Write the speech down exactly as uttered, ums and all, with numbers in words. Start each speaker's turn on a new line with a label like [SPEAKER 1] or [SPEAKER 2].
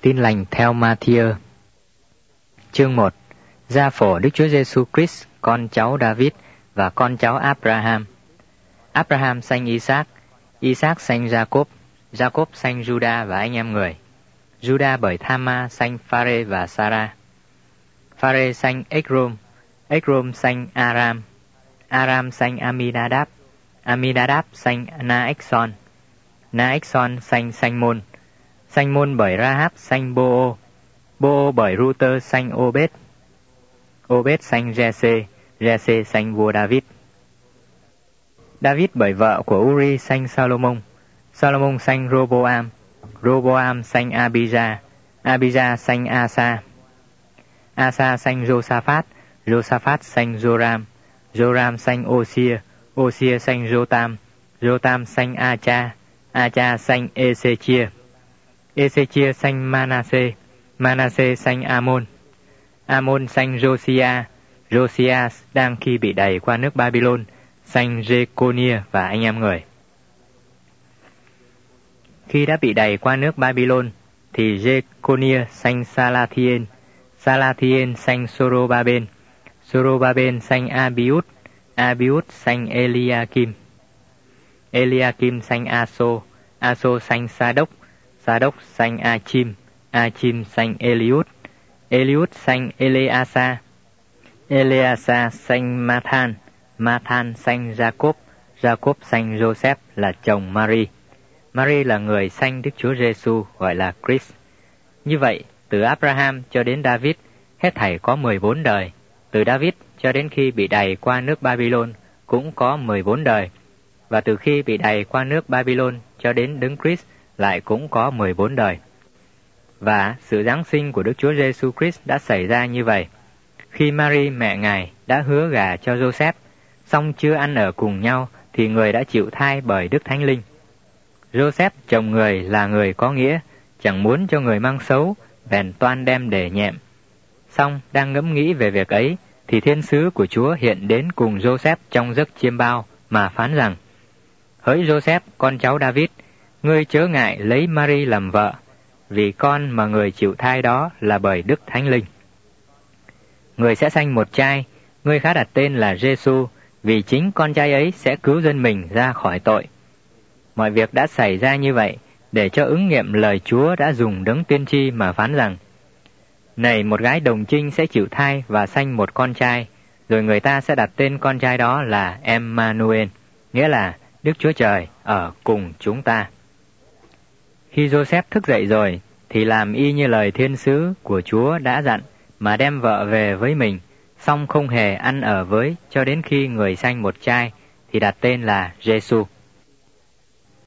[SPEAKER 1] Tin lành theo Ma-thi-ơ. Chương một. Gia phổ Đức Chúa Giêsu Christ, con cháu David và con cháu Abraham. Abraham sanh Isaac, Isaac sanh Jacob, Jacob sanh Juda và anh em người. Juda bởi Tham-ma sanh Pha-rê và Sa-ra. Pha-rê sanh Ếch-rôm, Ếch-rôm sanh Aram, Aram sanh Ami-đa-đáp, Ami-đa-đáp sanh Na-ếch-son, Na-ếch-son sanh Sanh-môn, Sanh-môn bởi Ra-háp sanh Bô-ô, Bô-ô bởi Ru-tơ sanh Ô-bết, Ô-bết sanh Giê-xê, Giê-xê sanh vua David. David bởi vợ của Uri sanh Salomon, Salomon sanh Rô-bô-am, Rô-bô-am sanh Abijah, Abijah sanh Asa, Asa sanh Jô-sa-phát, Jô-sa-phát sanh Joram, Joram sanh Ô-xia, Ô-xia sanh Jotam, Jotam sanh A-cha, A-cha sanh Ê-xê-chia, Ê-xê-chia sanh Ma-na-sê, Ma-na-sê sanh A-môn, A-môn sanh Jô-si-a, Jô-si-a đang khi bị đày qua nước Babylon, sanh Giê-cô-nia và anh em người. Khi đã bị đày qua nước Babylon, thì Giê-cô-nia sanh Sa-la-thi-ên, Sa-la-thi-ên sanh Sô-rô-ba-bên, Sô-rô-ba-bên sanh A-bi-út, A-bi-út sanh Ê-li-a-kim, Ê-li-a-kim sanh A-sô, A-sô sanh Sa-đốc, Sa-đốc sanh A-chim, A-chim sanh Ê-li-út, Ê-li-út sanh Ê-lê-a-sa, Ê-lê-a-sa sanh Ma-than, Ma-than sanh Gia-cốp, Gia-cốp sanh Joseph là chồng Mary. Mary là người sanh Đức Chúa Giêsu gọi là Christ. Như vậy, từ Abraham cho đến David, hết thảy có mười bốn đời. Từ David cho đến khi bị đày qua nước Babylon cũng có mười bốn đời. Và từ khi bị đày qua nước Babylon cho đến Đấng Christ lại cũng có mười bốn đời. Và sự giáng sinh của Đức Chúa Giêsu Christ đã xảy ra như vậy. Khi Mary mẹ Ngài đã hứa gả cho Joseph, song chưa ăn ở cùng nhau thì người đã chịu thai bởi Đức Thánh Linh. Joseph chồng người là người có nghĩa, chẳng muốn cho người mang xấu, bèn toan đem để nhẹm. Song đang ngẫm nghĩ về việc ấy, thì thiên sứ của Chúa hiện đến cùng Joseph trong giấc chiêm bao mà phán rằng: Hỡi Joseph, con cháu David, ngươi chớ ngại lấy Mary làm vợ, vì con mà người chịu thai đó là bởi Đức Thánh Linh. Người sẽ sanh một trai, ngươi khá đặt tên là Giê-xu, vì chính con trai ấy sẽ cứu dân mình ra khỏi tội. Mọi việc đã xảy ra như vậy, để cho ứng nghiệm lời Chúa đã dùng đấng tiên tri mà phán rằng: Này, một gái đồng trinh sẽ chịu thai và sanh một con trai, rồi người ta sẽ đặt tên con trai đó là Emmanuel, nghĩa là Đức Chúa Trời ở cùng chúng ta. Khi Joseph thức dậy rồi, thì làm y như lời thiên sứ của Chúa đã dặn, mà đem vợ về với mình, song không hề ăn ở với cho đến khi người sanh một trai, thì đặt tên là Giê-xu.